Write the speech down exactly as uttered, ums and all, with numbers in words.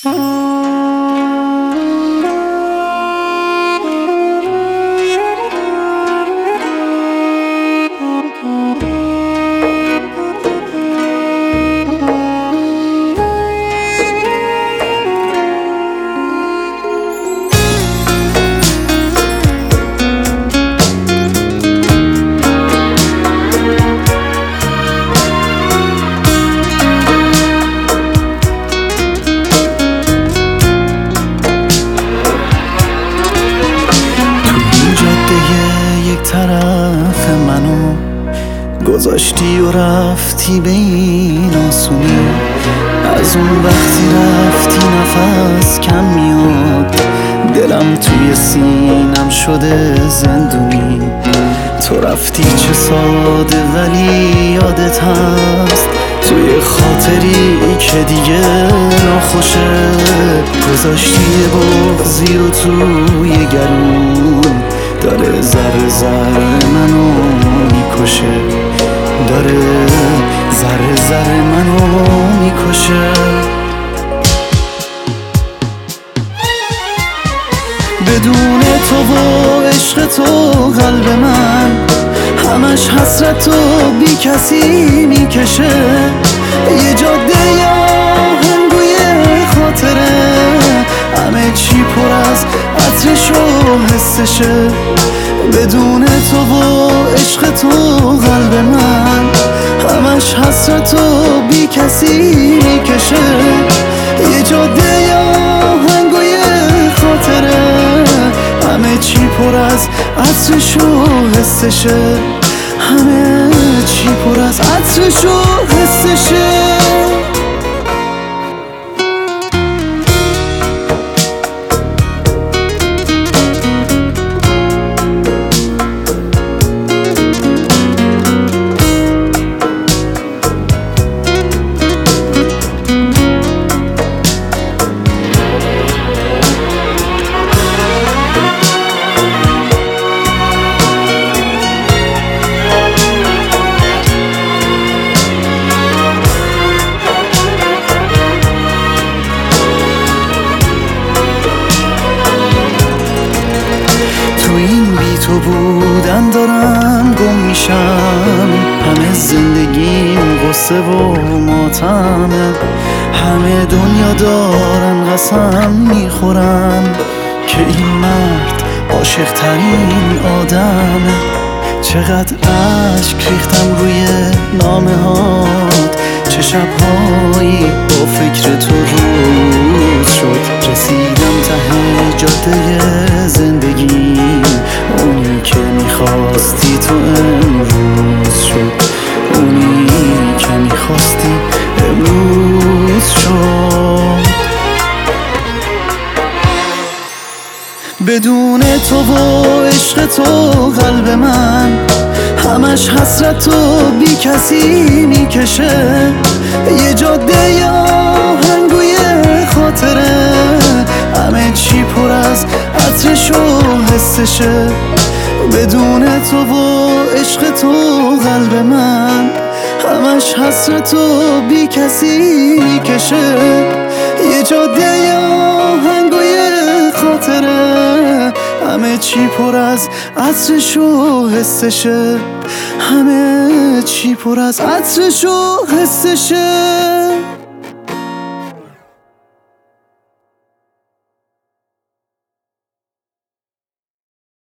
طرف منو گذاشتی و رفتی به این آسونی. از اون وقتی رفتی نفس کم میاد، دلم توی سینم شده زندونی. تو رفتی چه ساده ولی یادت هست، توی خاطری که دیگه ناخوشه. گذاشتی بغضی رو توی گلون، داره ذره ذره منو میکشه، داره ذره ذره منو میکشه. بدون تو و عشق تو قلب من همش حسرت و بی کسی میکشه. یه جاده یا هنگوی خاطره، همه چی پر از عطرش و حسشه. بدون تو و عشق تو قلب من همش حسرت و بی کسی میکشه. یه جاده یا هنگوی خاطره، همه چی پر از عطرش و حسشه. همه چی پر از عطرش و حسشه. تو بودن دارم گم میشم، همه زندگیم غصه و ماتمه. همه دنیا دارن قسم میخورن که این مرد عاشق ترین آدمه. چقدر عشق ریختم روی نامه هات، چه شبهایی با فکر تو روز شد. رسیدم ته جاده زندگیم، اونی که میخواستی تو امروز شد، اونی که میخواستی امروز شد. بدون تو و عشق تو قلب من همش حسرت و بی کسی میکشه. یه جاده یا هنگوی خاطره، همه چی پر از عطرش و حسشه. بدون تو و عشق تو قلب من همش حسرت و بی کسی میکشه. یه جاده یا هنگوی خاطره، همه چی پر از عطرش و حسشه. همه چی پر از عطرش و حسشه.